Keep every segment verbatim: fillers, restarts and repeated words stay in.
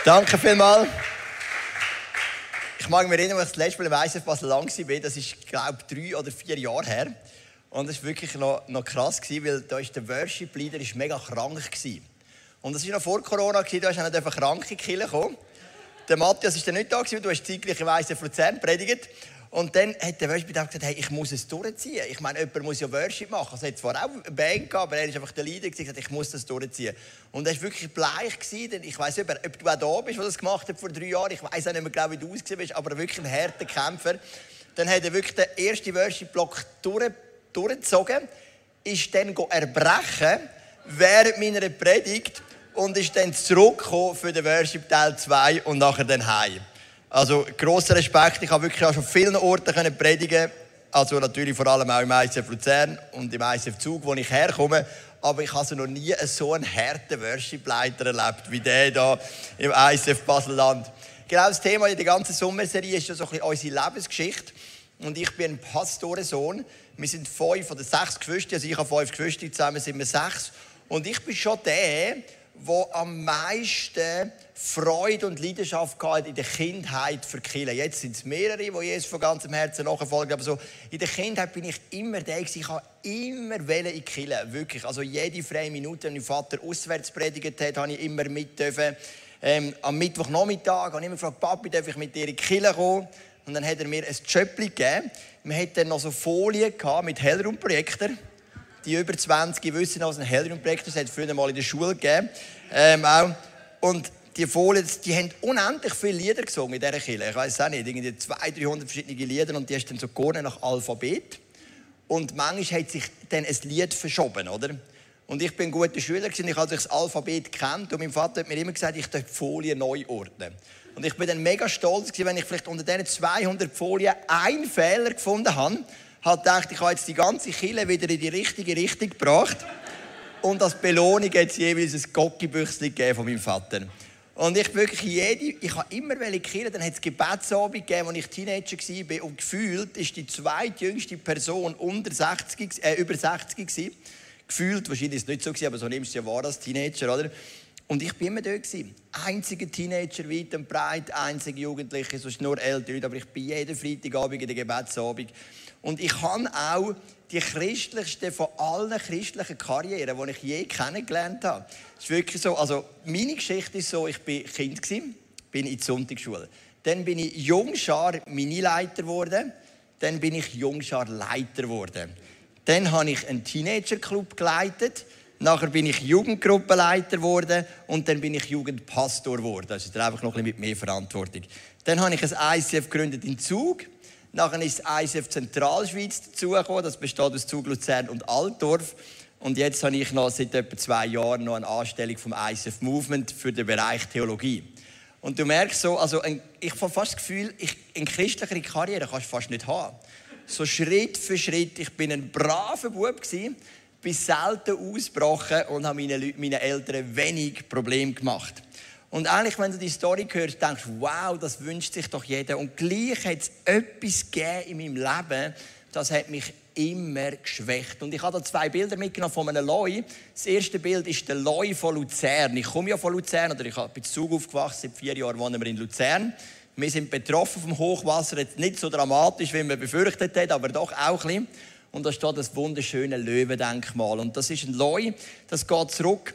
Danke vielmals. Ich mag mich erinnern, als ich das letzte Mal im I C F Basel lang war. Das ist, glaube ich, drei oder vier Jahre her. Und das war wirklich noch, noch krass, weil da ist der Worship-Leader mega krank war. Und das war noch vor Corona, da ist auch nicht krank in die Kirche gekommen. Der Matthias war nicht da, du hast zeitgleich im I C F Luzern predigt. Und dann hat der Worship-Leader gesagt, hey, ich muss es durchziehen. Ich meine, jemand muss ja Worship machen. Also, er hat zwar auch eine Band gehabt, aber er ist einfach der Leader und gesagt, ich muss das durchziehen. Und er war wirklich bleich gewesen, ich weiss nicht, ob du auch da bist, der das gemacht hat vor drei Jahren. Ich weiss auch nicht mehr genau, wie du ausgesehen bist, aber wirklich ein harter Kämpfer. Dann hat er wirklich den ersten Worship-Block durch, durchgezogen, ist dann erbrechen während meiner Predigt und ist dann zurückgekommen für den Worship Teil zwei und nachher dann heim. Also, grosser Respekt. Ich habe wirklich auch schon vielen Orten predigen. Also, natürlich vor allem auch im I C F Luzern und im I C F Zug, wo ich herkomme. Aber ich habe also noch nie so einen harten Worship-Leiter erlebt, wie der hier im I C F Basel-Land. Genau das Thema in der ganzen Sommerserie ist ja so ein bisschen unsere Lebensgeschichte. Und ich bin ein Pastorensohn. Wir sind fünf oder sechs Geschwister. Also, ich habe fünf Geschwister, zusammen sind wir sechs. Und ich bin schon der, der am meisten Freude und Leidenschaft hatte in der Kindheit für die Kirche. Jetzt sind es mehrere, die Jesus von ganzem Herzen nachfolgen. Aber so, in der Kindheit bin ich immer der gewesen. Ich habe immer in die Kirche. Wirklich. Also jede freie Minute, wenn mein Vater auswärts predigt hat, habe ich immer mit dürfen. Ähm, am Mittwochnachmittag habe ich immer gefragt, Papi, darf ich mit dir in die Kirche kommen? Und dann hat er mir ein Jöppli gegeben. Wir hatten dann noch so Folien mit Hellraumprojektor. Die über zwanzig wissen, was ein Hellraumprojektor ist. Das hat es früher mal in der Schule gegeben. Ähm, auch. Und die Folien, die haben unendlich viele Lieder gesungen in dieser Kirche. Ich weiss auch nicht, irgendwie zweihundert, dreihundert verschiedene Lieder. Und die hast dann so geordnet nach Alphabet. Und manchmal hat sich dann ein Lied verschoben, oder? Und ich bin ein guter Schüler gewesen, ich habe das Alphabet gekannt. Und mein Vater hat mir immer gesagt, ich darf die Folien neu ordnen. Und ich bin dann mega stolz gewesen, wenn ich vielleicht unter diesen zweihundert Folien einen Fehler gefunden habe. Hat gedacht, ich habe jetzt die ganze Kirche wieder in die richtige Richtung gebracht. Und als Belohnung hat es jeweils ein Gockibüchsli gegeben von meinem Vater. Und ich wirklich jede, ich habe immer in die Kirche, dann hat es Gebetsabend gegeben, als ich Teenager war. Und gefühlt ist die zweitjüngste Person unter sechzig, äh, über sechzig gewesen. Gefühlt, wahrscheinlich ist es nicht so gewesen, aber so nimmst du ja wahr als Teenager, oder? Und ich war immer dort gewesen. Einziger Teenager, weit und breit, einzige Jugendliche, sonst nur ältere. Aber ich bin jeden Freitagabend in der Gebetsabend. Und ich habe auch die christlichste von allen christlichen Karrieren, die ich je kennengelernt habe. Es ist wirklich so, also meine Geschichte ist so, ich war Kind, bin in die Sonntagsschule. Dann bin ich Jungschar Minileiter geworden. Dann bin ich Jungschar Leiter geworden. Dann habe ich einen Teenagerclub geleitet. Nachher bin ich Jugendgruppenleiter geworden. Und dann bin ich Jugendpastor geworden. Das ist einfach noch ein bisschen mit mehr Verantwortung. Dann habe ich ein I C F gegründet in Zug. Nachher ist das I C F Zentralschweiz dazugekommen. Das besteht aus Zug, Luzern und Altdorf. Und jetzt habe ich noch seit etwa zwei Jahren noch eine Anstellung vom I C F Movement für den Bereich Theologie. Und du merkst so, also ein, ich habe fast das Gefühl, ich, eine christlichere Karriere kannst du fast nicht haben. So Schritt für Schritt. Ich bin ein braver Bub gewesen, bin selten ausgebrochen und habe meinen, Leuten, meinen Eltern wenig Probleme gemacht. Und eigentlich, wenn du die Story hörst, denkst du, wow, das wünscht sich doch jeder. Und gleich hat es etwas gegeben in meinem Leben, das hat mich immer geschwächt. Und ich habe da zwei Bilder mitgenommen von einem Loi. Das erste Bild ist der Loi von Luzern. Ich komme ja von Luzern, oder ich bin in Zug aufgewachsen, seit vier Jahren wohnen wir in Luzern. Wir sind betroffen vom Hochwasser, jetzt nicht so dramatisch, wie man befürchtet hat, aber doch auch ein bisschen. Und da steht das wunderschöne Löwendenkmal. Und das ist ein Loi, das geht zurück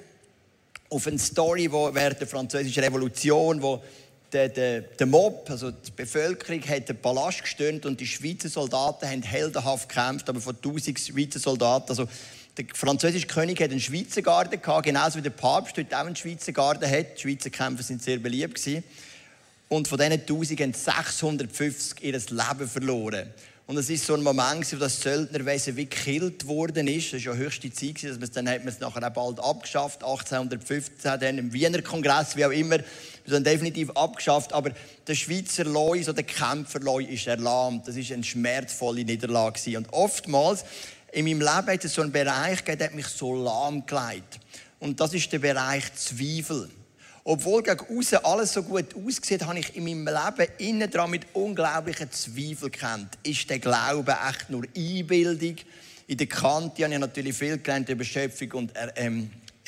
auf eine Story, wo während der Französischen Revolution, wo der, der, der Mob, also die Bevölkerung, hat den Palast gestürmt und die Schweizer Soldaten haben heldenhaft gekämpft, aber von tausend Schweizer Soldaten. Also der französische König hat einen Schweizer Garde gehabt, genauso wie der Papst heute auch einen Schweizer Garde hat. Die Schweizer Kämpfer sind sehr beliebt gewesen. Und von diesen tausend haben sechshundertfünfzig ihr Leben verloren. Und es ist so ein Moment, wo das Söldnerwesen wie gekillt worden ist. Das war ja höchste Zeit, dass man es, dann hat man es nachher auch bald abgeschafft. achtzehnhundertfünfzehn, dann im Wiener Kongress, wie auch immer, dann definitiv abgeschafft. Aber der Schweizer Loi, so der Kämpferloi, ist erlahmt. Das war eine schmerzvolle Niederlage. Und oftmals in meinem Leben hat es so einen Bereich gegeben, der hat mich so lahmgelegt. Und das ist der Bereich Zweifel. Obwohl gegen aussen alles so gut aussieht, habe ich in meinem Leben innen dran mit unglaublichen Zweifeln gekannt. Ist der Glaube echt nur Einbildung? In der Kante habe ich natürlich viel gelernt über Schöpfung und ähm,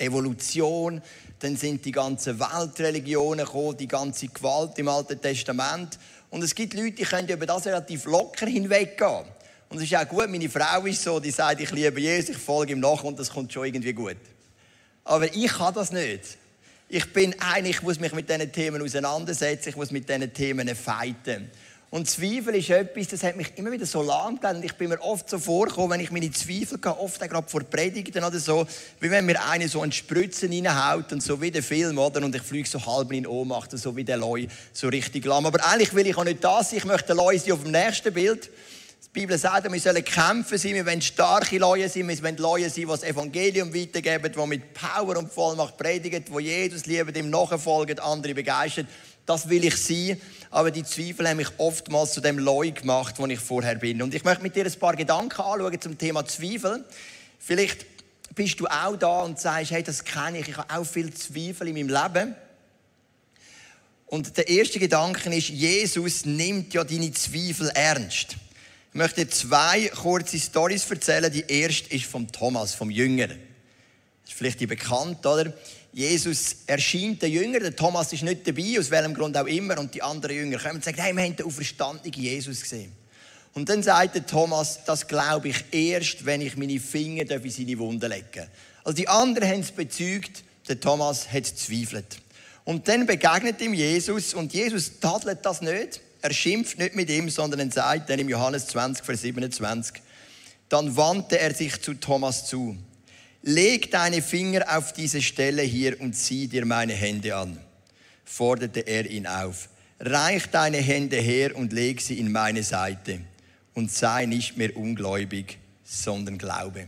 Evolution, dann sind die ganzen Weltreligionen gekommen, die ganze Gewalt im Alten Testament. Und es gibt Leute, die können über das relativ locker hinweggehen. Und es ist auch gut, meine Frau ist so, die sagt, ich liebe Jesus, ich folge ihm nach und das kommt schon irgendwie gut. Aber ich kann das nicht. Ich bin eigentlich, ich muss mich mit diesen Themen auseinandersetzen, ich muss mit diesen Themen fighten. Und Zweifel ist etwas, das hat mich immer wieder so lahmgelegt. Und ich bin mir oft so vorgekommen, wenn ich meine Zweifel hatte, oft auch gerade vor Predigten oder so, wie wenn mir einer so einen Spritzen reinhaut und so wie der Film, oder? Und ich fliege so halb in Ohnmacht, so wie der Loi, so richtig lahm. Aber eigentlich will ich auch nicht das sein, ich möchte Loi sein auf dem nächsten Bild. Die Bibel sagt, wir sollen kämpfen sein, wir wollen starke Leute sein, wir wollen Leute sein, die das Evangelium weitergeben, die mit Power und Vollmacht predigen, die Jesus lieben, ihm nachfolgen, andere begeistern. Das will ich sein, aber die Zweifel haben mich oftmals zu dem Leute gemacht, wo ich vorher bin. Und ich möchte mit dir ein paar Gedanken anschauen zum Thema Zweifel. Vielleicht bist du auch da und sagst, hey, das kenne ich, ich habe auch viel Zweifel in meinem Leben. Und der erste Gedanke ist, Jesus nimmt ja deine Zweifel ernst. Ich möchte zwei kurze Storys erzählen. Die erste ist vom Thomas, vom Jünger. Das ist vielleicht die bekannt, oder? Jesus erscheint den Jünger, der Thomas ist nicht dabei, aus welchem Grund auch immer, und die anderen Jünger kommen und sagen, hey, wir haben den auferstandenen Jesus gesehen. Und dann sagt der Thomas, das glaube ich erst, wenn ich meine Finger in seine Wunden lege. Also die anderen haben es bezeugt, der Thomas hat gezweifelt. Und dann begegnet ihm Jesus und Jesus tadelt das nicht. Er schimpft nicht mit ihm, sondern er sagt dann im Johannes zwanzig, Vers siebenundzwanzig, dann wandte er sich zu Thomas zu. Leg deine Finger auf diese Stelle hier und zieh dir meine Hände an, forderte er ihn auf. Reich deine Hände her und leg sie in meine Seite und sei nicht mehr ungläubig, sondern glaube.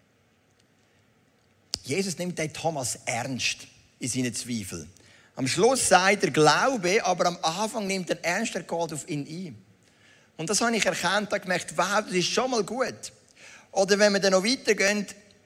Jesus nimmt den Thomas ernst in seinen Zweifeln. Am Schluss sagt er Glaube, aber am Anfang nimmt er ernst, er geht auf ihn ein. Und das habe ich erkannt und gemerkt, wow, das ist schon mal gut. Oder wenn wir dann noch weitergehen,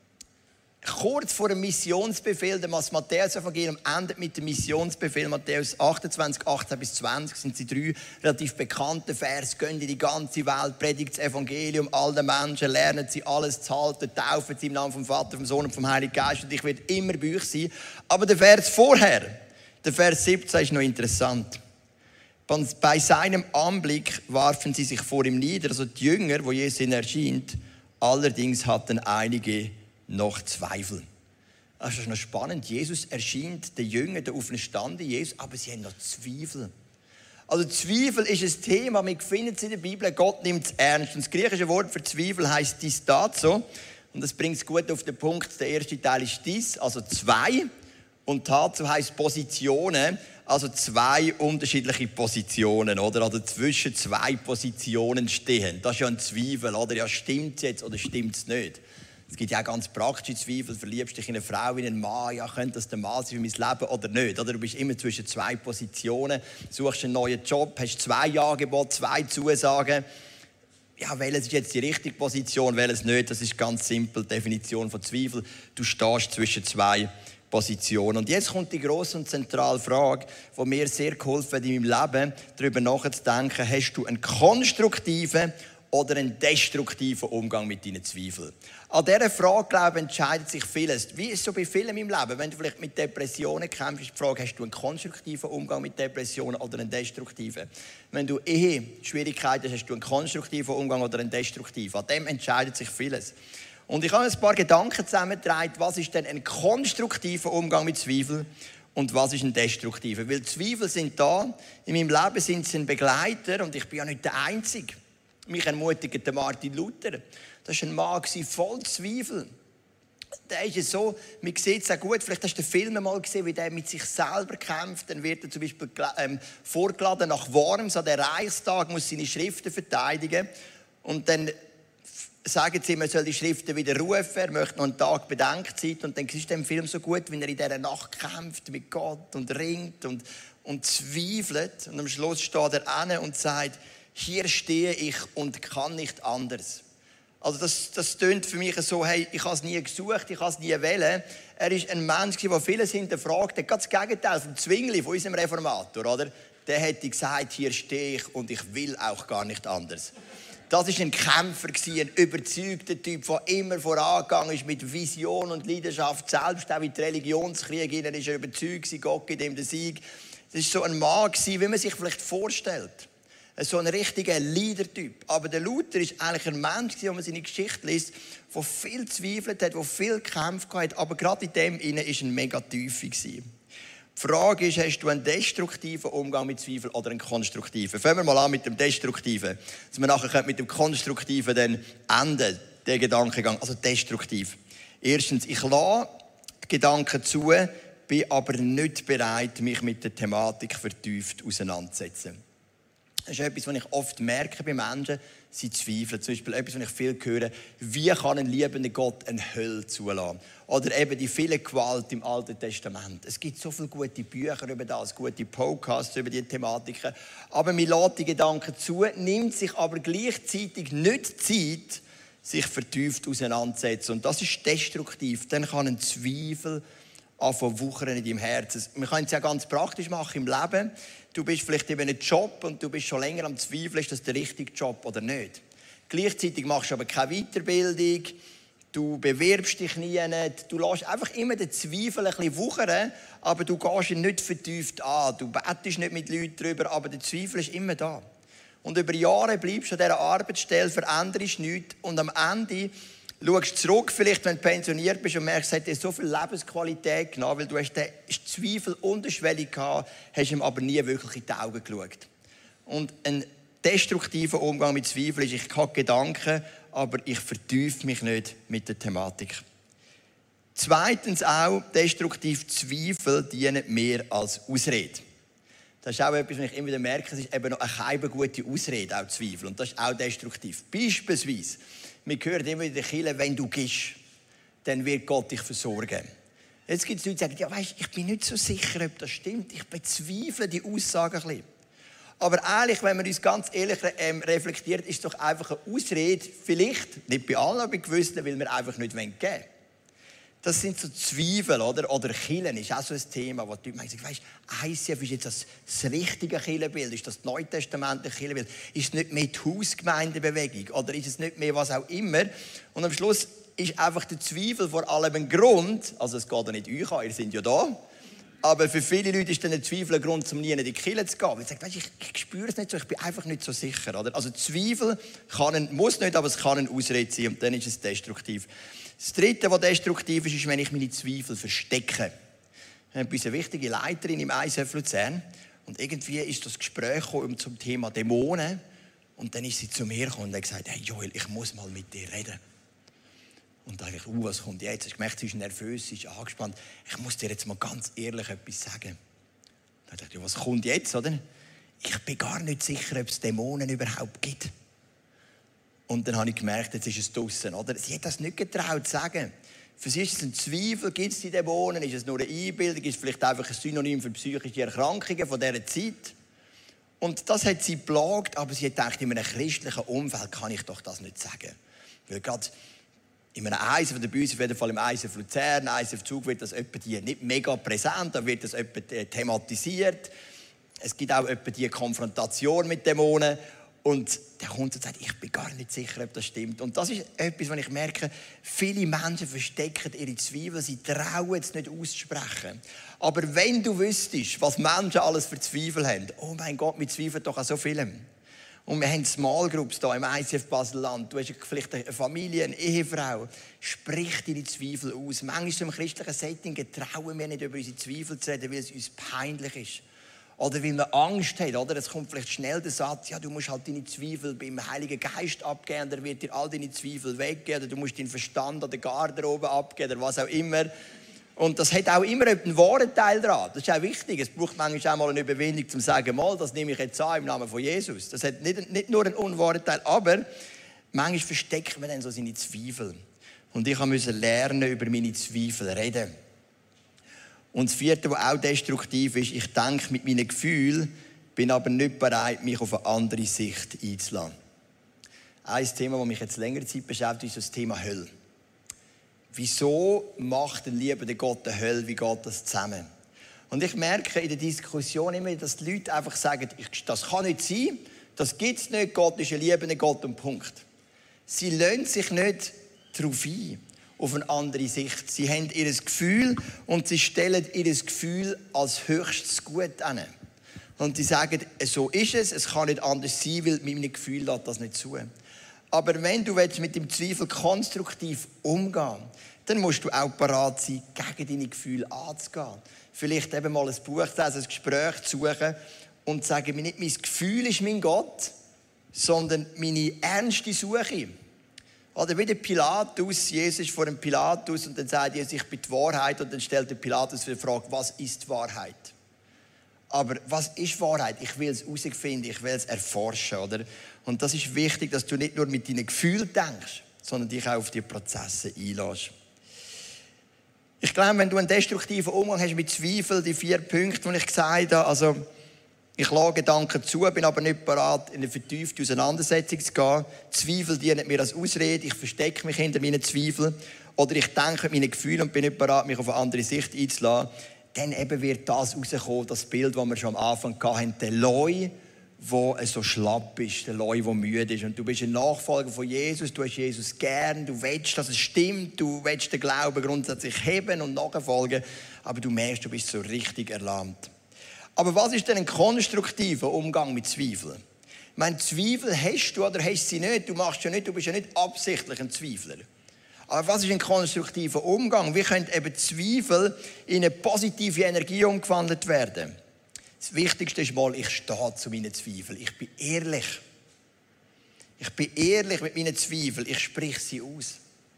kurz vor dem Missionsbefehl, das Matthäus-Evangelium endet mit dem Missionsbefehl, Matthäus achtundzwanzig, achtzehn bis zwanzig, sind sie drei relativ bekannte Vers, gehen in die ganze Welt, predigt das Evangelium allen Menschen, lernen sie alles zu halten, taufen sie im Namen vom Vater, vom Sohn und vom Heiligen Geist und ich werde immer bei euch sein. Aber der Vers vorher, der Vers siebzehn ist noch interessant. Bei seinem Anblick warfen sie sich vor ihm nieder, also die Jünger, wo Jesus ihnen erscheint, allerdings hatten einige noch Zweifel. Das ist noch spannend. Jesus erscheint den Jüngern, der auferstandene Jesus, aber sie haben noch Zweifel. Also Zweifel ist ein Thema, wir finden es in der Bibel, Gott nimmt es ernst. Und das griechische Wort für Zweifel heisst distazo. Und das bringt es gut auf den Punkt. Der erste Teil ist dis, also zwei. Und tazo heisst Positionen, also zwei unterschiedliche Positionen, oder? Also zwischen zwei Positionen stehen. Das ist ja ein Zweifel, oder? Ja, stimmt es jetzt oder stimmt es nicht? Es gibt ja auch ganz praktische Zweifel. Verliebst dich in eine Frau, in einen Mann? Ja, könnte das der Mann sein für mein Leben oder nicht? Oder du bist immer zwischen zwei Positionen, suchst einen neuen Job, hast zwei Angebote, zwei Zusagen. Ja, welches ist jetzt die richtige Position, welches nicht? Das ist ganz simpel, die Definition von Zweifel. Du stehst zwischen zwei Positionen. Und jetzt kommt die grosse und zentrale Frage, die mir sehr geholfen hat in meinem Leben, darüber nachzudenken, hast du einen konstruktiven oder einen destruktiven Umgang mit deinen Zweifeln? An dieser Frage, glaube ich, entscheidet sich vieles. Wie ist es so bei vielen in meinem Leben? Wenn du vielleicht mit Depressionen kämpfst, ist die Frage, hast du einen konstruktiven Umgang mit Depressionen oder einen destruktiven? Wenn du Ehe-Schwierigkeiten hast, hast du einen konstruktiven Umgang oder einen destruktiven? An dem entscheidet sich vieles. Und ich habe ein paar Gedanken zusammengetragen, was ist denn ein konstruktiver Umgang mit Zweifeln und was ist ein destruktiver? Weil Zweifel sind da, in meinem Leben sind sie ein Begleiter und ich bin ja nicht der Einzige. Mich ermutigte Martin Luther. Das war ein Mann voll Zweifel. Der ist so, man sieht es auch gut, vielleicht hast du den Film mal gesehen, wie der mit sich selber kämpft. Dann wird er zum Beispiel ähm, vorgeladen nach Worms an den Reichstag, muss seine Schriften verteidigen. Und dann sagen sie, man soll die Schriften wieder rufen, er möchte noch einen Tag Bedenkzeit. Und dann siehst du im Film so gut, wie er in dieser Nacht kämpft mit Gott und ringt und, und zweifelt. Und am Schluss steht er an und sagt, hier stehe ich und kann nicht anders. Also das, das tönt für mich so, hey, ich habe es nie gesucht, ich habe es nie wollen. Er ist ein Mensch, der vieles hinterfragt hat. Ganz das Gegenteil vom Zwingli, von unserem Reformator, oder? Der hätte gesagt, hier stehe ich und ich will auch gar nicht anders. Das war ein Kämpfer, ein überzeugter Typ, der immer vorangegangen ist mit Vision und Leidenschaft. Selbst auch in die Religionskriege war er überzeugt, Gott gibt ihm den Sieg. Das war so ein Mann, wie man sich vielleicht vorstellt. So ein richtiger Leader-Typ. Aber der Luther ist eigentlich ein Mensch, wenn man seine Geschichte liest, der viel zweifelt hat, der viel gekämpft hat. Aber gerade in dem innen war er ein mega Teufel. Die Frage ist, hast du einen destruktiven Umgang mit Zweifel oder einen konstruktiven? Fangen wir mal an mit dem destruktiven. Dass wir nachher mit dem konstruktiven dann enden, den Gedankengang. Also destruktiv. Erstens, ich lasse die Gedanken zu, bin aber nicht bereit, mich mit der Thematik vertieft auseinanderzusetzen. Das ist etwas, was ich oft merke bei Menschen, sie zweifeln. Zum Beispiel etwas, was ich viel höre, wie kann ein liebender Gott eine Hölle zulassen? Oder eben die viele Gewalt im Alten Testament. Es gibt so viele gute Bücher über das, gute Podcasts über diese Thematiken. Aber man lässt die Gedanken zu, nimmt sich aber gleichzeitig nicht Zeit, sich vertieft auseinanderzusetzen. Und das ist destruktiv. Dann kann ein Zweifel anfangen wuchern in deinem Herzen. Man kann es ja ganz praktisch machen im Leben. Du bist vielleicht in einem Job und du bist schon länger am Zweifeln, ist das der richtige Job oder nicht. Gleichzeitig machst du aber keine Weiterbildung, du bewirbst dich nie nicht, du lässt einfach immer den Zweifel ein bisschen wuchern, aber du gehst ihn nicht vertieft an, du betest nicht mit Leuten darüber, aber der Zweifel ist immer da. Und über Jahre bleibst du an dieser Arbeitsstelle, veränderst nichts und am Ende schaust du zurück, vielleicht, wenn du pensioniert bist und merkst, es hat dir so viel Lebensqualität genommen, weil du hast den Zweifel unterschwellig gehabt, hast ihm aber nie wirklich in die Augen geschaut. Und ein destruktiver Umgang mit Zweifel ist, ich habe Gedanken, aber ich vertiefe mich nicht mit der Thematik. Zweitens auch, destruktiv Zweifel dienen mehr als Ausrede. Das ist auch etwas, was ich immer wieder merke, es ist eben noch eine gute Ausrede, auch Zweifel. Und das ist auch destruktiv. Beispielsweise, wir hören immer in der Kirche, wenn du gibst, dann wird Gott dich versorgen. Jetzt gibt es Leute, die sagen, ja, weißt, ich bin nicht so sicher, ob das stimmt. Ich bezweifle die Aussage ein bisschen. Aber ehrlich, wenn man uns ganz ehrlich ähm, reflektiert, ist es doch einfach eine Ausrede, vielleicht, nicht bei allen, aber bei gewissen, weil wir einfach nicht geben wollen. Das sind so Zweifel, oder? Oder Kirchen ist auch so ein Thema, wo die Leute sagen, weißt, I C F ist jetzt das, das richtige Kirchenbild, ist das neutestamentliche Kirchenbild, ist es nicht mehr die Hausgemeindebewegung oder ist es nicht mehr was auch immer? Und am Schluss ist einfach der Zweifel vor allem ein Grund, also es geht ja nicht euch an, ihr seid ja da, aber für viele Leute ist dann der Zweifel ein Grund, um nie in die Kirche zu gehen. Weil sie sagen, weißt, ich, ich spüre es nicht so, ich bin einfach nicht so sicher. Oder? Also Zweifel kann ein, muss nicht, aber es kann eine Ausrede sein und dann ist es destruktiv. Das Dritte, was destruktiv ist, ist, wenn ich meine Zweifel verstecke. Wir haben eine wichtige Leiterin im I C F Luzern und irgendwie ist das Gespräch gekommen zum Thema Dämonen und dann ist sie zu mir gekommen und hat gesagt, hey Joel, ich muss mal mit dir reden. Und da dachte ich, uh, was kommt jetzt? Ich merke, sie ist nervös, sie ist angespannt. Ich muss dir jetzt mal ganz ehrlich etwas sagen. Da dachte ich, was kommt jetzt, oder? Ich bin gar nicht sicher, ob es Dämonen überhaupt gibt. Und dann habe ich gemerkt, jetzt ist es draussen, oder? Sie hat das nicht getraut zu sagen. Für sie ist es ein Zweifel, gibt es die Dämonen? Ist es nur eine Einbildung? Ist es vielleicht einfach ein Synonym für psychische Erkrankungen von dieser Zeit? Und das hat sie geplagt, aber sie hat gedacht, in einem christlichen Umfeld kann ich doch das nicht sagen. Weil gerade in einem I C F, bei uns auf jeden Fall im I C F Luzern, I C F Zug, wird das etwa die nicht mega präsent, da wird das etwa thematisiert. Es gibt auch etwa die Konfrontation mit Dämonen. Und der kommt und sagt, ich bin gar nicht sicher, ob das stimmt. Und das ist etwas, was ich merke, viele Menschen verstecken ihre Zweifel, sie trauen es nicht auszusprechen. Aber wenn du wüsstest, was Menschen alles für Zweifel haben, oh mein Gott, wir zweifeln doch an so vielem. Und wir haben Small Groups hier im I C F Basel-Land. Du hast vielleicht eine Familie, eine Ehefrau. Sprich deine Zweifel aus. Manchmal im christlichen Setting trauen wir nicht, über unsere Zweifel zu reden, weil es uns peinlich ist. Oder weil man Angst hat. Oder? Es kommt vielleicht schnell der Satz, ja, du musst halt deine Zweifel beim Heiligen Geist abgeben, und er wird dir all deine Zweifel weggeben. Oder du musst deinen Verstand an der Garderobe abgeben oder was auch immer. Und das hat auch immer einen wahren Teil daran. Das ist auch wichtig. Es braucht manchmal auch mal eine Überwindung, um zu sagen, mal, das nehme ich jetzt an im Namen von Jesus. Das hat nicht, nicht nur einen unwahren Teil, aber manchmal versteckt man dann so seine Zweifel. Und ich musste lernen, über meine Zweifel zu reden. Und das Vierte, was auch destruktiv ist, ich denke mit meinen Gefühlen, bin aber nicht bereit, mich auf eine andere Sicht einzulassen. Ein Thema, das mich jetzt längere Zeit beschäftigt, ist das Thema Hölle. Wieso macht ein liebender Gott eine Hölle? Wie geht das zusammen? Und ich merke in der Diskussion immer, dass die Leute einfach sagen, das kann nicht sein, Das gibt es nicht. Gott ist ein liebender Gott und Punkt. Sie lassen sich nicht darauf ein, auf eine andere Sicht. Sie haben ihr Gefühl und sie stellen ihr Gefühl als höchstes Gut an. Und sie sagen, so ist es, es kann nicht anders sein, weil mit meinem Gefühl lässt das nicht zu. Aber wenn du mit dem Zweifel konstruktiv umgehen willst, dann musst du auch bereit sein, gegen deine Gefühle anzugehen. Vielleicht eben mal ein Buch zu lesen, ein Gespräch zu suchen und zu sagen, nicht mein Gefühl ist mein Gott, sondern meine ernste Suche. Oder wie der Pilatus, Jesus vor dem Pilatus und dann sagt Jesus, ich bin die Wahrheit und dann stellt der Pilatus die Frage, was ist Wahrheit? Aber was ist Wahrheit? Ich will es herausfinden, ich will es erforschen. Oder? Und das ist wichtig, dass du nicht nur mit deinen Gefühlen denkst, sondern dich auch auf die Prozesse einlässt. Ich glaube, wenn du einen destruktiven Umgang hast mit Zweifel, die vier Punkte, die ich gesagt habe, also ich lasse Gedanken zu, bin aber nicht bereit, in eine vertiefte Auseinandersetzung zu gehen. Zweifel dienen mir als Ausrede, ich verstecke mich hinter meinen Zweifeln. Oder ich denke meine Gefühle und bin nicht bereit, mich auf eine andere Sicht einzulassen. Dann eben wird das rauskommen, das Bild, das wir schon am Anfang hatten, der Leu, der so schlapp ist, der Leu, der müde ist. Und du bist ein Nachfolger von Jesus, du hast Jesus gern, du willst, dass es stimmt, du willst den Glauben grundsätzlich heben und nachfolgen, aber du merkst, du bist so richtig erlahmt. Aber was ist denn ein konstruktiver Umgang mit Zweifeln? Ich meine, Zweifel hast du oder hast sie nicht, du machst ja nicht, du bist ja nicht absichtlich ein Zweifler. Aber was ist ein konstruktiver Umgang? Wie können eben Zweifel in eine positive Energie umgewandelt werden? Das Wichtigste ist mal, ich stehe zu meinen Zweifeln. Ich bin ehrlich. Ich bin ehrlich mit meinen Zweifeln. Ich spreche sie aus.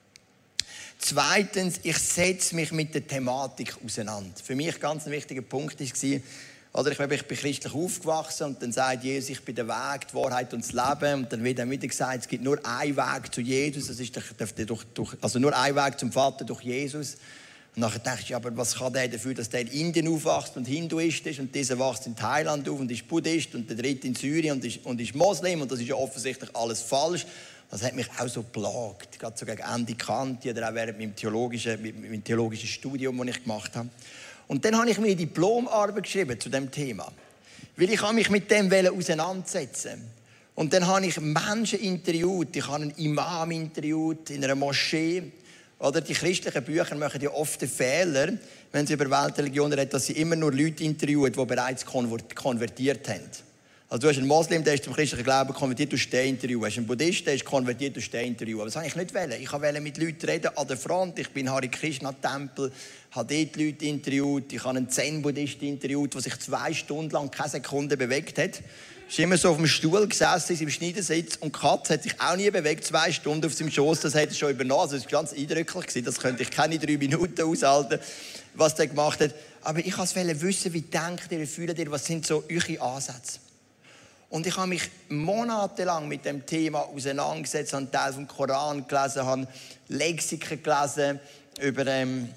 Zweitens, ich setze mich mit der Thematik auseinander. Für mich ganz ein wichtiger Punkt war, oder ich, ich bin christlich aufgewachsen und dann sagt Jesus, ich bin der Weg, die Wahrheit und das Leben. Und dann wird dann wieder gesagt, es gibt nur einen Weg zu Jesus, das ist durch, durch, durch, also nur ein Weg zum Vater durch Jesus. Und nachher denkst du, ja, aber was kann der dafür, dass der in Indien aufwächst und Hinduist ist und dieser wächst in Thailand auf und ist Buddhist und der dritte in Syrien und ist, und ist Moslem und das ist ja offensichtlich alles falsch. Das hat mich auch so geplagt, gerade so gegen Ende Kante oder auch während meinem theologischen, meinem theologischen Studium, das ich gemacht habe. Und dann habe ich mir eine Diplomarbeit geschrieben zu diesem Thema. Weil ich mich mit dem auseinandersetzen. Und dann habe ich Menschen interviewt. Ich habe einen Imam interviewt in einer Moschee. Oder die christlichen Bücher machen ja oft den Fehler, wenn sie über Weltreligionen reden, dass sie immer nur Leute interviewen, die bereits konvertiert haben. Also du hast einen Moslem, der ist zum christlichen Glauben konvertiert, durch den Interview. Du hast einen Buddhist, der ist konvertiert, durch den Interview. Aber das wollte ich nicht wollen. Ich wollte mit Leuten reden an der Front. Ich bin in Hare Krishna Tempel, habe dort Leute interviewt. Ich habe einen Zen-Buddhist interviewt, der sich zwei Stunden lang keine Sekunde bewegt hat. Er ist immer so auf dem Stuhl gesessen, in seinem Schneidersitz. Und die Katze hat sich auch nie bewegt, zwei Stunden auf seinem Schoß. Das hat er schon übernommen. Also das war ganz eindrücklich. Das könnte ich keine drei Minuten aushalten, was der gemacht hat. Aber ich wollte wissen, wie denkt ihr, wie fühlt ihr, was sind so eure Ansätze? Und ich habe mich monatelang mit dem Thema auseinandergesetzt, habe einen Teil vom Koran gelesen, habe Lexiken gelesen, über ähm,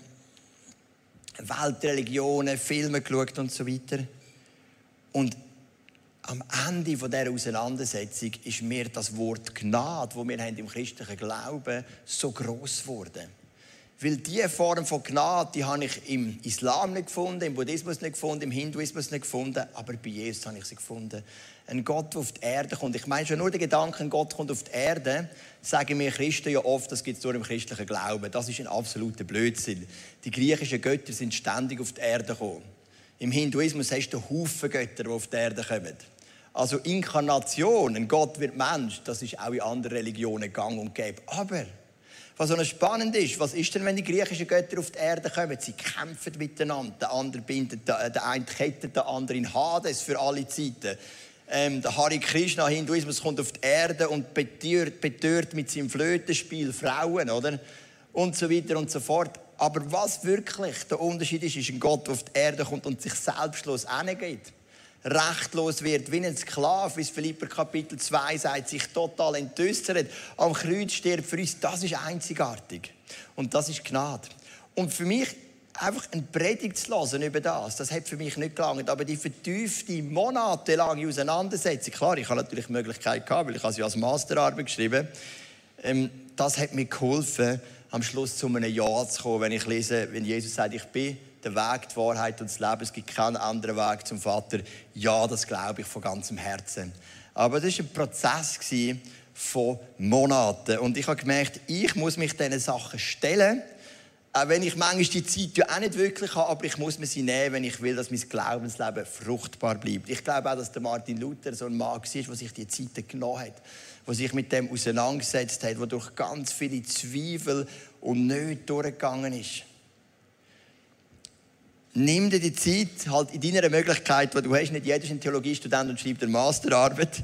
Weltreligionen, Filme geschaut und so weiter. Und am Ende dieser Auseinandersetzung ist mir das Wort Gnade, das wir haben im christlichen Glauben, so gross geworden. Weil diese Form von Gnade, die habe ich im Islam nicht gefunden, im Buddhismus nicht gefunden, im Hinduismus nicht gefunden, aber bei Jesus habe ich sie gefunden. Ein Gott, der auf die Erde kommt. Ich meine schon nur den Gedanken, Gott kommt auf die Erde, sagen wir Christen ja oft, das gibt es nur im christlichen Glauben. Das ist ein absoluter Blödsinn. Die griechischen Götter sind ständig auf die Erde gekommen. Im Hinduismus hast du Haufen Götter, die auf die Erde kommen. Also Inkarnation, ein Gott wird Mensch, das ist auch in anderen Religionen gang und gäbe. Aber was so spannend ist, was ist denn, wenn die griechischen Götter auf die Erde kommen? Sie kämpfen miteinander. Der andere bindet, der eine kettet den anderen in Hades für alle Zeiten. Ähm, der Hare Krishna, Hinduismus, kommt auf die Erde und betört, betört mit seinem Flötenspiel Frauen, oder? Und so weiter und so fort. Aber was wirklich der Unterschied ist, ist ein Gott, der auf die Erde kommt und sich selbstlos hingeht. Rechtlos wird, wie ein Sklave, wie es Philipper Kapitel zwei sagt, sich total entäußert, am Kreuz stirbt für uns, das ist einzigartig. Und das ist Gnade. Und für mich einfach eine Predigt zu hören über das, das hat für mich nicht gelangt. Aber die vertiefte, monatelange Auseinandersetzung, klar, ich habe natürlich die Möglichkeit gehabt, weil ich habe sie als Masterarbeit geschrieben, ähm, das hat mir geholfen, am Schluss zu einem Ja zu kommen, wenn ich lese, wenn Jesus sagt, ich bin der Weg, die Wahrheit und das Leben, es gibt keinen anderen Weg zum Vater. Ja, das glaube ich von ganzem Herzen. Aber das war ein Prozess von Monaten. Und ich habe gemerkt, ich muss mich diesen Sachen stellen. Auch wenn ich manchmal die Zeit ja auch nicht wirklich habe, aber ich muss mir sie nehmen, wenn ich will, dass mein Glaubensleben fruchtbar bleibt. Ich glaube auch, dass der Martin Luther so ein Mann war, der sich die Zeit genommen hat, der sich mit dem auseinandergesetzt hat, der durch ganz viele Zweifel und Nöte durchgegangen ist. Nimm dir die Zeit, halt in deiner Möglichkeit, die du hast. Nicht jeder ist ein Theologiestudent und schreibt eine Masterarbeit.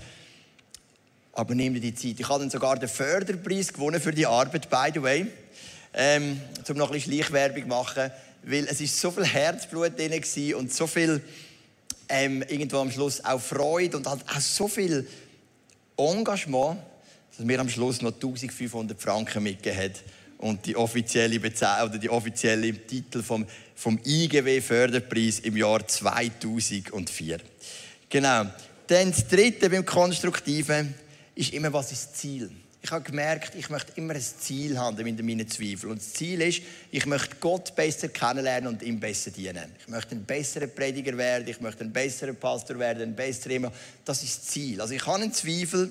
Aber nimm dir die Zeit. Ich habe dann sogar den Förderpreis gewonnen für die Arbeit, by the way. Ähm, um noch ein bisschen Schleichwerbung zu machen, weil es ist so viel Herzblut drin war und so viel ähm, irgendwo am Schluss auch Freude und halt auch so viel Engagement, dass mir am Schluss noch eintausendfünfhundert Franken mitgegeben hat und die offizielle Bezahlung oder die offizielle Titel vom, vom I G W-Förderpreis im Jahr zweitausendvier. Genau. Dann das Dritte beim Konstruktiven ist immer, was ist das Ziel? Ich habe gemerkt, ich möchte immer ein Ziel haben in meinen Zweifeln. Und das Ziel ist, ich möchte Gott besser kennenlernen und ihm besser dienen. Ich möchte ein besserer Prediger werden, ich möchte ein besserer Pastor werden, ein besserer immer. Das ist das Ziel. Also ich habe einen Zweifel,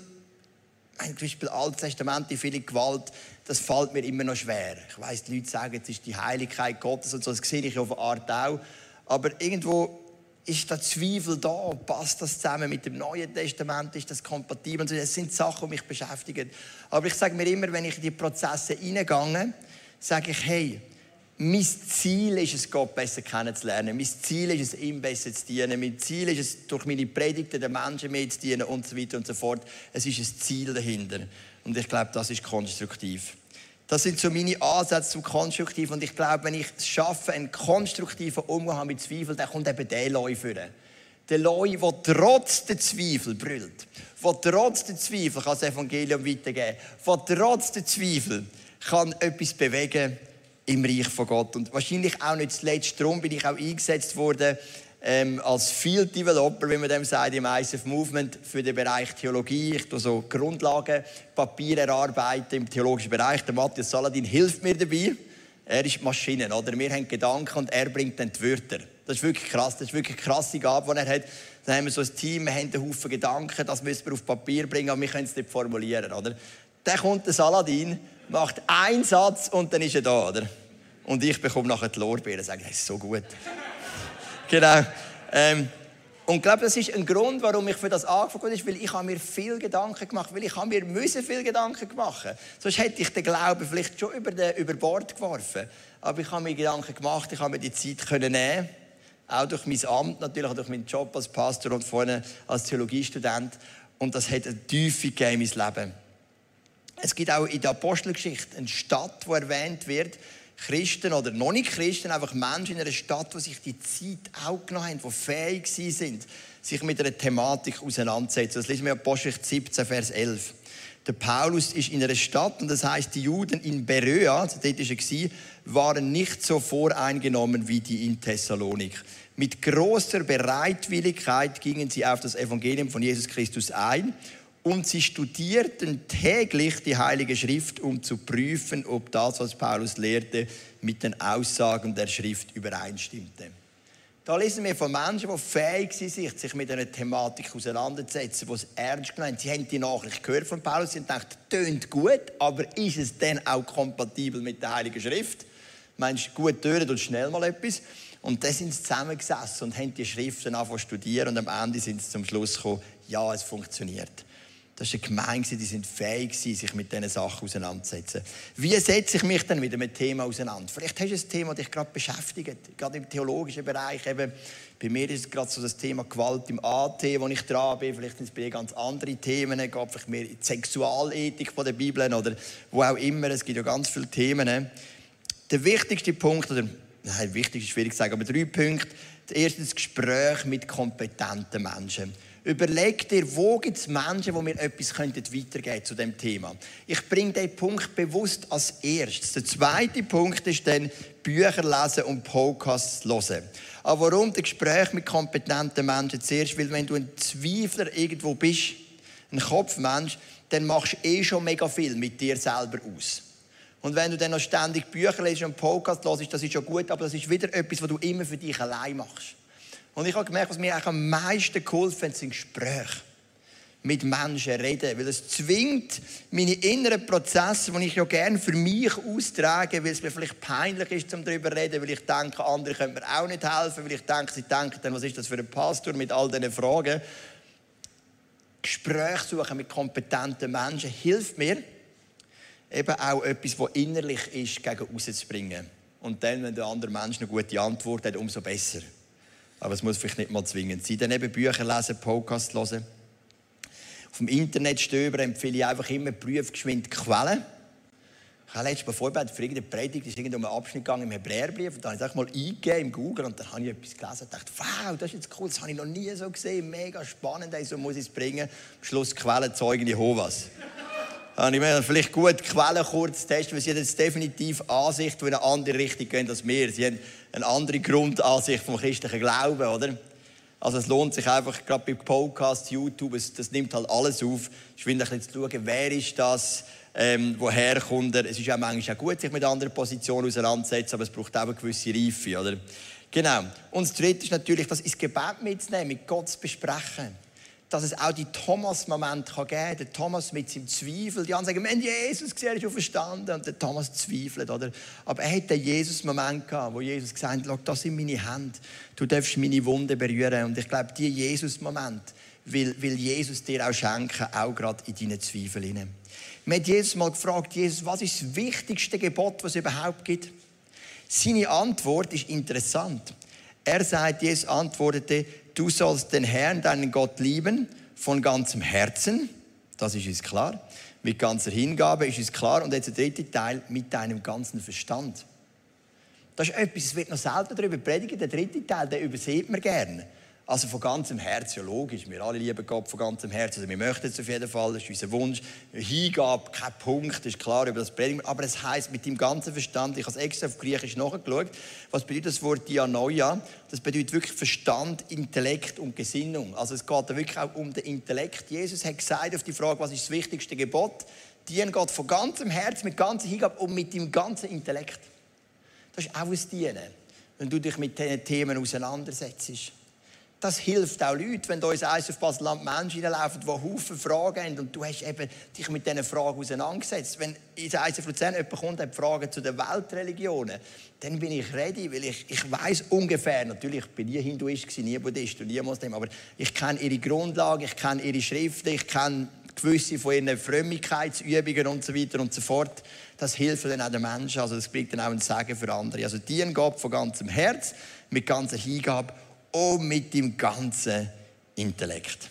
zum Beispiel Altes Testament, die viele Gewalt, das fällt mir immer noch schwer. Ich weiss, die Leute sagen, es ist die Heiligkeit Gottes und so, das sehe ich auf eine Art auch. Aber irgendwo ist der Zweifel da? Passt das zusammen mit dem Neuen Testament? Ist das kompatibel? Das sind Sachen, die mich beschäftigen. Aber ich sage mir immer, wenn ich in die Prozesse hineingehe, sage ich, hey, mein Ziel ist es, Gott besser kennenzulernen. Mein Ziel ist es, ihm besser zu dienen. Mein Ziel ist es, durch meine Predigten den Menschen mehr zu dienen und so weiter und so fort. Es ist ein Ziel dahinter. Und ich glaube, das ist konstruktiv. Das sind so meine Ansätze zum Konstruktiv. Und ich glaube, wenn ich es schaffe, einen konstruktiven Umgang mit Zweifel, dann kommt eben der Leu führen. Der Leu, der trotz der Zweifel brüllt. Der trotz der Zweifel kann das Evangelium weitergeben. Der trotz der Zweifel kann etwas bewegen im Reich von Gott. Und wahrscheinlich auch nicht zuletzt darum bin ich auch eingesetzt worden, Ähm, als Field Developer, wie man dem sagt, im I C F Movement für den Bereich Theologie. Ich tue so Grundlagen, Papier erarbeiten im theologischen Bereich. Der Matthias Saladin hilft mir dabei. Er ist die Maschine, oder? Wir haben Gedanken und er bringt dann die Wörter. Das ist wirklich krass. Das ist wirklich eine krasse Gabe, die er hat. Dann haben wir so ein Team, wir haben einen Haufen Gedanken, das müssen wir auf Papier bringen, aber wir können es nicht formulieren, oder? Dann kommt der Saladin, macht einen Satz und dann ist er da, oder? Und ich bekomme nachher die Lorbeeren und sage, das ist so gut. Genau. Ähm, und ich glaube, das ist ein Grund, warum ich für das angefangen habe, weil ich habe mir viel Gedanken gemacht, weil ich habe mir müssen viel Gedanken machen. Sonst hätte ich den Glauben vielleicht schon über, den, über Bord geworfen. Aber ich habe mir Gedanken gemacht, ich habe mir die Zeit können nehmen, auch durch mein Amt, natürlich auch durch meinen Job als Pastor und vorne als Theologiestudent. Und das hat eine Tiefe gegeben in mein Leben. Es gibt auch in der Apostelgeschichte eine Stadt, die erwähnt wird, Christen oder noch nicht Christen, einfach Menschen in einer Stadt, die sich die Zeit auch genommen haben, die fähig sind, sich mit einer Thematik auseinanderzusetzen. Das lesen wir in Apostelgeschichte siebzehn, Vers elf. Der Paulus ist in einer Stadt und das heisst, die Juden in Beröa, also dort war er, waren nicht so voreingenommen wie die in Thessalonik. Mit großer Bereitwilligkeit gingen sie auf das Evangelium von Jesus Christus ein. Und sie studierten täglich die Heilige Schrift, um zu prüfen, ob das, was Paulus lehrte, mit den Aussagen der Schrift übereinstimmte. Da lesen wir von Menschen, die fähig sind, sich mit einer Thematik auseinanderzusetzen, die es ernst genommen haben. Sie haben die Nachricht gehört von Paulus, sie haben gedacht, das tönt gut, aber ist es denn auch kompatibel mit der Heiligen Schrift? Meinst du, gut hören und schnell mal etwas? Und dann sind sie zusammengesessen und haben die Schriften angefangen zu studieren und am Ende sind sie zum Schluss gekommen, ja, es funktioniert. Das war eine Gemeinde, die sind fähig, sich mit diesen Sachen auseinanderzusetzen. Wie setze ich mich dann wieder mit dem Thema auseinander? Vielleicht hast du ein Thema, das dich gerade beschäftigt, gerade im theologischen Bereich. Eben, bei mir ist es gerade so das Thema Gewalt im A T, wo ich dran bin. Vielleicht sind es bei dir ganz andere Themen, geht vielleicht mehr in die Sexualethik von der Bibel oder wo auch immer. Es gibt ja ganz viele Themen. Der wichtigste Punkt, oder nein, wichtig ist schwierig zu sagen, aber drei Punkte. Das erste das Gespräch mit kompetenten Menschen. Überleg dir, wo gibt es Menschen, die mir etwas weitergeben könnten zu diesem Thema. Ich bringe diesen Punkt bewusst als erstes. Der zweite Punkt ist dann Bücher lesen und Podcasts hören. Aber warum das Gespräch mit kompetenten Menschen zuerst? Weil wenn du ein Zweifler irgendwo bist, ein Kopfmensch, dann machst du eh schon mega viel mit dir selber aus. Und wenn du dann noch ständig Bücher lesest und Podcasts hörst, das ist schon gut, aber das ist wieder etwas, was du immer für dich allein machst. Und ich habe gemerkt, was mir eigentlich am meisten geholfen hat, sind Gespräche. mit Menschen reden, weil es zwingt meine inneren Prozesse, die ich ja gerne für mich austrage, weil es mir vielleicht peinlich ist, um darüber zu reden, weil ich denke, andere können mir auch nicht helfen, weil ich denke, sie denken dann, was ist das für ein Pastor mit all diesen Fragen. Gespräche suchen mit kompetenten Menschen hilft mir, eben auch etwas, was innerlich ist, gegen rauszubringen. Und dann, wenn der andere Mensch eine gute Antwort hat, umso besser. Aber es muss vielleicht nicht mal zwingend sein. Dann eben Bücher lesen, Podcasts hören. Auf dem Internet stöbern empfehle ich einfach immer, prüf geschwind Quellen. Ich habe letztes Mal vorbereitet für irgendeine Predigt, ist irgendwo um einen Abschnitt gegangen im Hebräerbrief. Und dann habe ich es mal eingegeben im Google und dann habe ich etwas gelesen und dachte, wow, das ist jetzt cool, das habe ich noch nie so gesehen, mega spannend, so muss ich es bringen. Am Schluss Quellen Zeugen Jehovas. Dann habe ich mir vielleicht gut die Quellen kurz testen, weil sie haben jetzt definitiv Ansichten, die in eine andere Richtung gehen als wir. Sie haben eine andere Grundansicht vom christlichen Glauben, oder? Also es lohnt sich einfach, gerade bei Podcasts, YouTube, es, das nimmt halt alles auf. Es ist wichtig, ein bisschen zu schauen, wer ist das, ähm, woher kommt er. Es ist ja manchmal auch gut, sich mit anderen Positionen auseinanderzusetzen, aber es braucht auch eine gewisse Reife, oder? Genau. Und das Dritte ist natürlich, das ins Gebet mitzunehmen, mit Gott zu besprechen. Dass es auch die Thomas-Momente geben kann. Der Thomas mit seinem Zweifel. Die anderen sagen, wir haben Jesus gesehen, er ist schon verstanden. Und der Thomas zweifelt, oder? Aber er hat den Jesus-Moment gehabt, wo Jesus gesagt hat, das sind meine Hände. Du darfst meine Wunden berühren. Und ich glaube, dieser Jesus-Moment will, will Jesus dir auch schenken, auch gerade in deinen Zweifeln hinein. Wir haben Jesus mal gefragt, Jesus, was ist das wichtigste Gebot, was es überhaupt gibt? Seine Antwort ist interessant. Er sagt, Jesus antwortete, du sollst den Herrn, deinen Gott, lieben, von ganzem Herzen. Das ist uns klar. Mit ganzer Hingabe ist uns klar. Und jetzt der dritte Teil, mit deinem ganzen Verstand. Das ist etwas, es wird noch selten darüber predigen. Der dritte Teil, den übersieht man gerne. Also von ganzem Herzen, ja logisch. Wir alle lieben Gott von ganzem Herzen. Also wir möchten es auf jeden Fall, das ist unser Wunsch. Hingabe, kein Punkt, das ist klar, über das predigen wir. Aber es heisst mit dem ganzen Verstand, ich habe es extra auf Griechisch nachgeschaut, was bedeutet das Wort Dianoia? Das bedeutet wirklich Verstand, Intellekt und Gesinnung. Also es geht da wirklich auch um den Intellekt. Jesus hat gesagt auf die Frage, was ist das wichtigste Gebot? Dienen Gott von ganzem Herzen, mit ganzer Hingabe und mit dem ganzen Intellekt. Das ist auch ein Dienen, wenn du dich mit diesen Themen auseinandersetzt. Das hilft auch Leuten, wenn da ins I C F Basel-Land Menschen reinlaufen, die Haufen Fragen haben und du hast eben dich mit diesen Fragen auseinandergesetzt. Wenn ins I C F Luzern jemand kommt und hat Fragen zu den Weltreligionen, dann bin ich ready, weil ich, ich weiss ungefähr, natürlich bin ich nie Hinduist, nie Buddhist und nie Muslim, aber ich kenne ihre Grundlagen, ich kenne ihre Schriften, ich kenne gewisse von ihren Frömmigkeitsübungen und so weiter und so fort. Das hilft dann auch den Menschen, also das bringt dann auch ein Segen für andere. Also dienen Gott von ganzem Herz, mit ganzer Hingabe und mit dem ganzen Intellekt.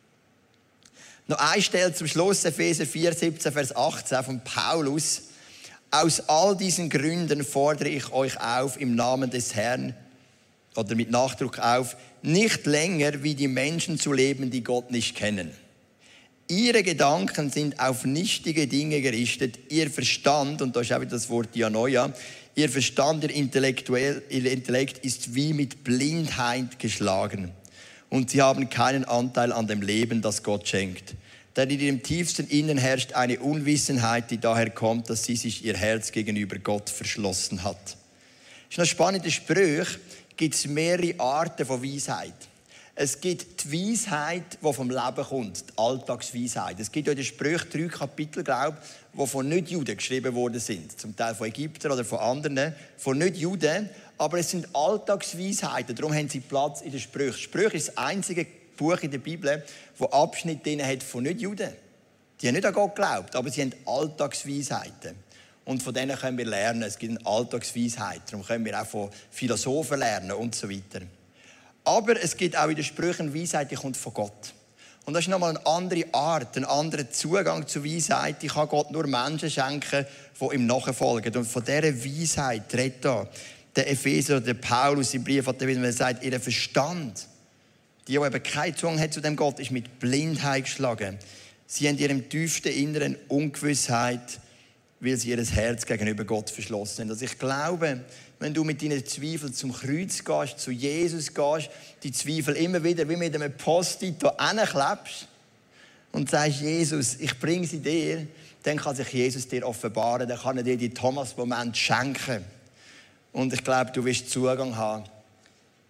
Noch eine Stelle zum Schluss, Epheser vier, siebzehn, Vers achtzehn von Paulus. Aus all diesen Gründen fordere ich euch auf, im Namen des Herrn, oder mit Nachdruck auf, nicht länger wie die Menschen zu leben, die Gott nicht kennen. Ihre Gedanken sind auf nichtige Dinge gerichtet. Ihr Verstand, und da ist auch wieder das Wort Dianoia, ihr Verstand, ihr, Intellektuell, ihr Intellekt ist wie mit Blindheit geschlagen. Und sie haben keinen Anteil an dem Leben, das Gott schenkt. Denn in ihrem tiefsten Innern herrscht eine Unwissenheit, die daher kommt, dass sie sich ihr Herz gegenüber Gott verschlossen hat. Das ist noch spannende Sprüche. Gibt es mehrere Arten von Weisheit. Es gibt die Weisheit, die vom Leben kommt, die Alltagsweisheit. Es gibt ja in den Sprüchen drei Kapitel, glaube ich, die von Nicht-Juden geschrieben worden sind. Zum Teil von Ägyptern oder von anderen, von Nicht-Juden. Aber es sind Alltagsweisheiten, darum haben sie Platz in den Sprüchen. Sprüche ist das einzige Buch in der Bibel, das Abschnitte drin hat von Nicht-Juden. Die haben nicht an Gott geglaubt, aber sie haben Alltagsweisheiten. Und von denen können wir lernen. Es gibt eine Alltagsweisheit, darum können wir auch von Philosophen lernen und so weiter. Aber es gibt auch in den Sprüchen Weisheit, die kommt von Gott. Und das ist nochmal eine andere Art, ein anderer Zugang zur Weisheit. Die kann Gott nur Menschen schenken, die ihm nachfolgen. Und von dieser Weisheit redet da der Epheser, der Paulus im Brief hat er sagt, ihr Verstand, die, die eben keinen Zugang hat zu dem Gott, ist mit Blindheit geschlagen. Sie haben in ihrem tiefsten Inneren Ungewissheit, weil sie ihr Herz gegenüber Gott verschlossen haben. Also ich glaube, wenn du mit deinen Zweifeln zum Kreuz gehst, zu Jesus gehst, die Zweifel immer wieder wie mit einem Post-it da hinklebst und sagst, Jesus, ich bringe sie dir, dann kann sich Jesus dir offenbaren, dann kann er dir die Thomas-Moment schenken. Und ich glaube, du wirst Zugang haben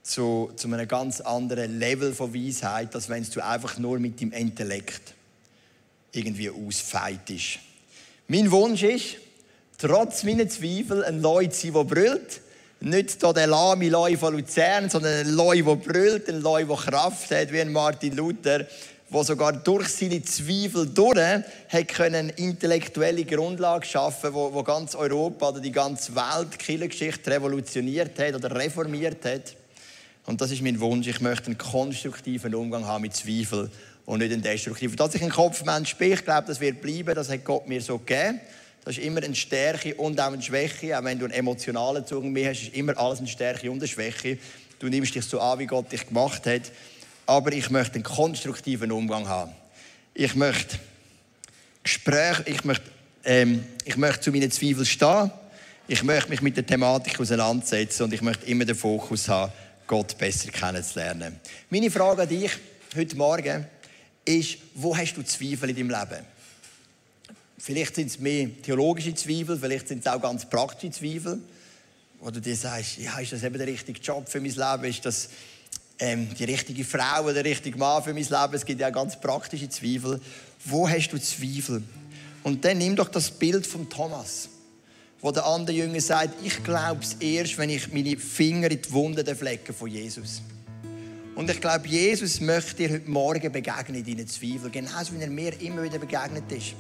zu, zu einem ganz anderen Level von Weisheit, als wenn du einfach nur mit dem Intellekt irgendwie ausfeitest. Mein Wunsch ist, trotz meiner Zweifel ein Leu zu sein, der brüllt. Nicht der lahme Leu von Luzern, sondern ein Leu, der brüllt, ein Leu, der Kraft hat, wie ein Martin Luther, der sogar durch seine Zweifel durch hat können intellektuelle Grundlage schaffen, wo, wo ganz Europa oder die ganze Welt die Kirchengeschichte revolutioniert hat oder reformiert hat. Und das ist mein Wunsch. Ich möchte einen konstruktiven Umgang haben mit Zweifel und nicht einen destruktiven. Dass ich ein Kopfmensch bin, ich glaube, das wird bleiben. Das hat Gott mir so gegeben. Das ist immer eine Stärke und auch eine Schwäche. Auch wenn du einen emotionalen Zugang mehr hast, ist immer alles eine Stärke und eine Schwäche. Du nimmst dich so an, wie Gott dich gemacht hat. Aber ich möchte einen konstruktiven Umgang haben. Ich möchte Gespräche, ich möchte, ähm, ich möchte zu meinen Zweifeln stehen. Ich möchte mich mit der Thematik auseinandersetzen und ich möchte immer den Fokus haben, Gott besser kennenzulernen. Meine Frage an dich heute Morgen ist, wo hast du Zweifel in deinem Leben? Vielleicht sind es mehr theologische Zweifel, vielleicht sind es auch ganz praktische Zweifel, wo du dir sagst, ja, ist das eben der richtige Job für mein Leben? Ist das ähm, die richtige Frau oder der richtige Mann für mein Leben? Es gibt ja auch ganz praktische Zweifel. Wo hast du Zweifel? Und dann nimm doch das Bild von Thomas, wo der andere Jünger sagt, ich glaube es erst, wenn ich meine Finger in die Wunden der Flecken von Jesus. Und ich glaube, Jesus möchte dir heute Morgen begegnen in deinen Zweifeln, genauso wie er mir immer wieder begegnet ist.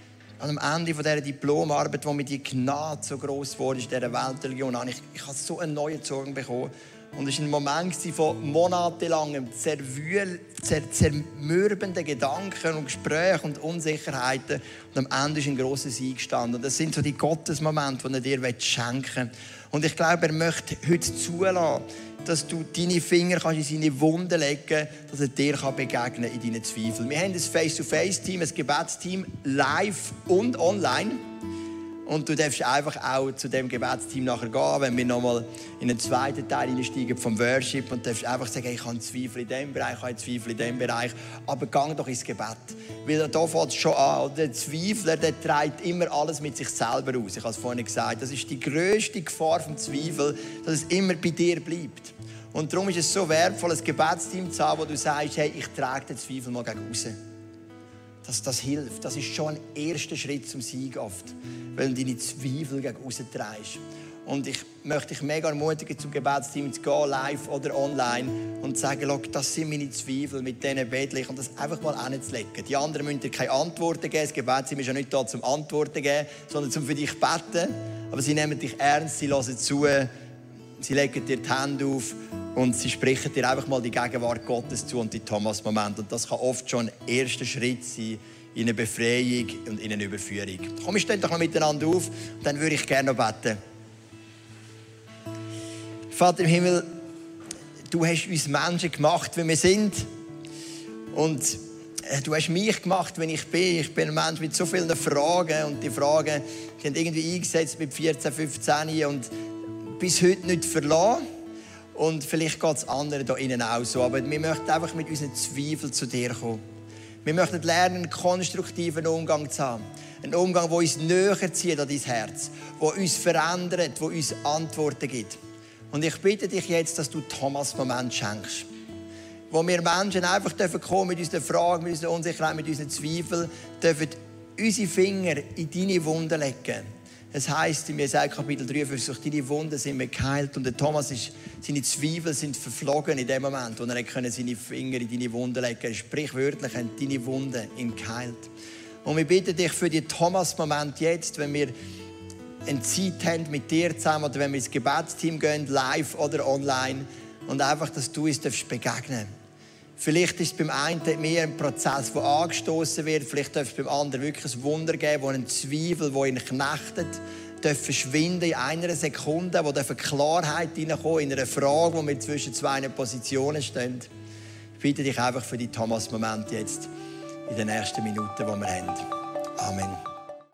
Am Ende dieser Diplomarbeit, wo mir die Gnade so gross geworden ist, in dieser Weltreligion, ich, ich habe so einen neuen Zugang bekommen. Und es war ein Moment von monatelangem Zerwühl, zer, zermürbenden Gedanken und Gesprächen und Unsicherheiten. Und am Ende ist ein grosser Sieg gestanden. Und das sind so die Gottesmomente, die er dir schenken will. Und ich glaube, er möchte heute zulassen, dass du deine Finger kannst in seine Wunden legen kannst, dass er dir begegnen kann in deinen Zweifeln. Wir haben ein Face-to-Face-Team, ein Gebetsteam, live und online. Und du darfst einfach auch zu dem Gebetsteam nachher gehen, wenn wir nochmal in den zweiten Teil einsteigen vom Worship und darfst einfach sagen, ich habe Zweifel in diesem Bereich, ich habe Zweifel in diesem Bereich, aber geh doch ins Gebet. Weil da fängt es schon an. Der Zweifler, der trägt immer alles mit sich selber aus. Ich habe es vorhin gesagt, das ist die grösste Gefahr vom Zweifel, dass es immer bei dir bleibt. Und darum ist es so wertvoll, ein Gebetsteam zu haben, wo du sagst, hey, ich trage den Zweifel mal gegen raus. Das, das hilft. Das ist schon ein erster Schritt zum Sieg oft, weil du deine Zweifel gegen aussen trägst. Und ich möchte dich mega ermutigen, zum Gebetsteam zu gehen, live oder online, und zu sagen, das sind meine Zweifel, mit denen bete ich, und das einfach mal hinzulegen. Die anderen müssen dir keine Antworten geben. Das Gebetsteam ist ja nicht da, zum Antworten zu geben, sondern zum für dich beten. Aber sie nehmen dich ernst, sie hören zu, sie legen dir die Hände auf und sie sprechen dir einfach mal die Gegenwart Gottes zu und die Thomas-Momente. Und das kann oft schon ein erster Schritt sein in eine Befreiung und in eine Überführung. Komm, wir stehen doch mal miteinander auf, und dann würde ich gerne noch beten. Vater im Himmel, du hast uns Menschen gemacht, wie wir sind. Und du hast mich gemacht, wie ich bin. Ich bin ein Mensch mit so vielen Fragen. Und die Fragen, die haben irgendwie eingesetzt mit vierzehn, fünfzehn und bis heute nicht verlassen. Und vielleicht geht es anderen da innen auch so. Aber wir möchten einfach mit unseren Zweifeln zu dir kommen. Wir möchten lernen, einen konstruktiven Umgang zu haben. Einen Umgang, der uns näher zieht an dein Herz. Der uns verändert, der uns Antworten gibt. Und ich bitte dich jetzt, dass du Thomas-Moment schenkst. Wo wir Menschen einfach dürfen kommen mit unseren Fragen, mit unserer Unsicherheit, mit unseren Zweifeln, dürfen unsere Finger in deine Wunden legen. Es heisst in Jesaja Kapitel dreiundfünfzig, durch deine Wunden sind wir geheilt. Und der Thomas, ist, seine Zweifel sind verflogen in dem Moment, wo er seine Finger in deine Wunden legen konnte. Sprichwörtlich haben deine Wunden ihn geheilt. Und wir bitten dich für den Thomas-Moment jetzt, wenn wir eine Zeit haben mit dir zusammen oder wenn wir ins Gebetsteam gehen, live oder online, und einfach, dass du uns begegnen darfst. Vielleicht ist es beim einen mehr ein Prozess, der angestoßen wird. Vielleicht darf es beim anderen wirklich ein Wunder geben, wo ein Zweifel, der ihn knechtet, darf verschwinden in einer Sekunde, wo darf eine Klarheit hineinkommen in einer Frage, wo wir zwischen zwei Positionen stehen. Ich bitte dich einfach für die Thomas-Momente jetzt in den nächsten Minuten, die wir haben. Amen.